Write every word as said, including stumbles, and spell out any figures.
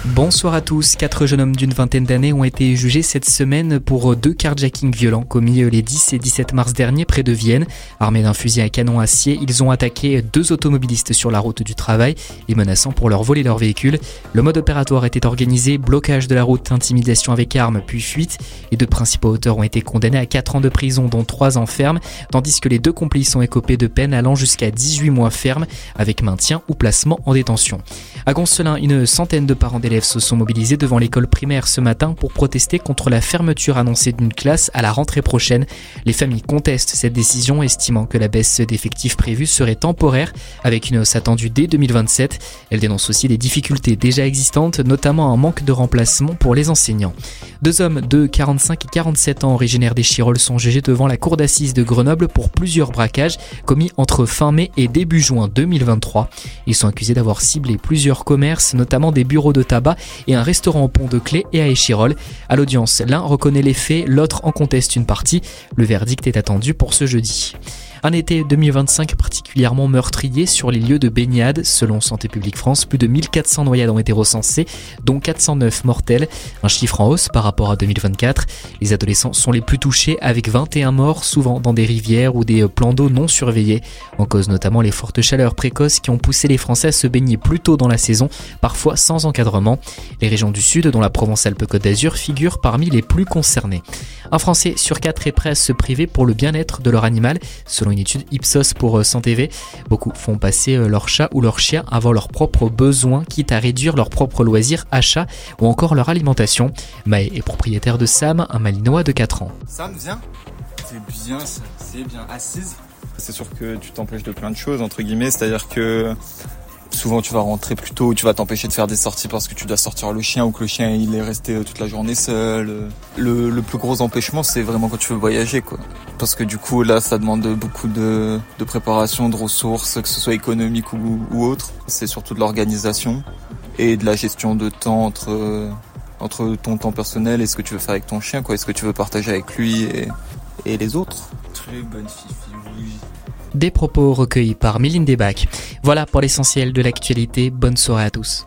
Bonsoir à tous. Quatre jeunes hommes d'une vingtaine d'années ont été jugés cette semaine pour deux carjackings violents commis les dix et dix-sept mars dernier près de Vienne. Armés d'un fusil à canon acier, ils ont attaqué deux automobilistes sur la route du travail, les menaçant pour leur voler leur véhicule. Le mode opératoire était organisé, blocage de la route, intimidation avec arme, puis fuite. Les deux principaux auteurs ont été condamnés à quatre ans de prison, dont trois ans ferme, tandis que les deux complices ont écopé de peines allant jusqu'à dix-huit mois ferme, avec maintien ou placement en détention. À Goncelin, une centaine de parents d'élèves se sont mobilisés devant l'école primaire ce matin pour protester contre la fermeture annoncée d'une classe à la rentrée prochaine. Les familles contestent cette décision, estimant que la baisse d'effectifs prévue serait temporaire, avec une hausse attendue dès deux mille vingt-sept. Elles dénoncent aussi les difficultés déjà existantes, notamment un manque de remplacement pour les enseignants. Deux hommes de quarante-cinq et quarante-sept ans originaires des Chirolles sont jugés devant la cour d'assises de Grenoble pour plusieurs braquages commis entre fin mai et début juin deux mille vingt-trois. Ils sont accusés d'avoir ciblé plusieurs commerces, notamment des bureaux de tabac et un restaurant au Pont-de-Claix et à Échirolles. À l'audience, l'un reconnaît les faits, l'autre en conteste une partie. Le verdict est attendu pour ce jeudi. Un été deux mille vingt-cinq particulièrement meurtrier sur les lieux de baignade. Selon Santé publique France, plus de mille quatre cents noyades ont été recensées, dont quatre cent neuf mortelles, un chiffre en hausse par rapport à deux mille vingt-quatre. Les adolescents sont les plus touchés avec vingt et un morts, souvent dans des rivières ou des plans d'eau non surveillés. En cause notamment les fortes chaleurs précoces qui ont poussé les Français à se baigner plus tôt dans la saison, parfois sans encadrement. Les régions du Sud, dont la Provence-Alpes-Côte d'Azur, figurent parmi les plus concernées. Un Français sur quatre est prêt à se priver pour le bien-être de leur animal, selon une étude Ipsos pour Santé V. Beaucoup font passer leur chat ou leur chien avant leurs propres besoins, quitte à réduire leurs propres loisirs, achats ou encore leur alimentation. Maë est propriétaire de Sam, un malinois de quatre ans. Sam, viens. C'est bien ça, c'est bien. Assise. C'est sûr que tu t'empêches de plein de choses, entre guillemets, c'est-à-dire que souvent tu vas rentrer plus tôt, tu vas t'empêcher de faire des sorties parce que tu dois sortir le chien ou que le chien il est resté toute la journée seul. Le, le plus gros empêchement, c'est vraiment quand tu veux voyager, quoi. Parce que du coup là ça demande beaucoup de, de préparation, de ressources, que ce soit économique ou, ou autre. C'est surtout de l'organisation et de la gestion de temps entre, entre ton temps personnel et ce que tu veux faire avec ton chien, quoi. Et ce que tu veux partager avec lui et, et les autres. Très bonne fifi, oui. Des propos recueillis par Méline Desbacs. Voilà pour l'essentiel de l'actualité. Bonne soirée à tous.